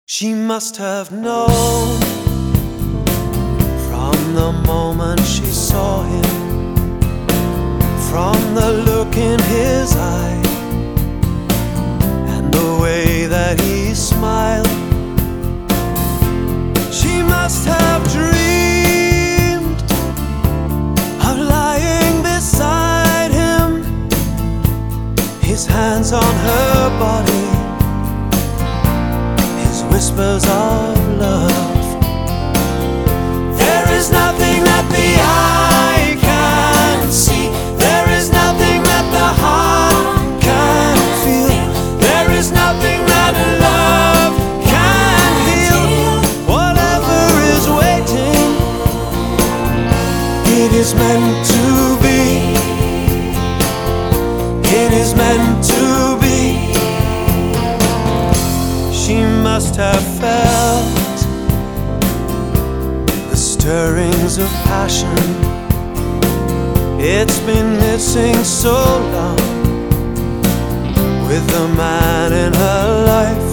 She must have known from the moment she saw him, from the look in his eye and the way that he smiled. She must have dreamed of lying beside him, his hands on her body, whispers of love. There is nothing that the eye can see, there is nothing that the heart can feel, there is nothing that love can heal. Whatever is waiting, it is meant to be. It is meant to be. She must have felt the stirrings of passion. It's been missing so long with the man in her life.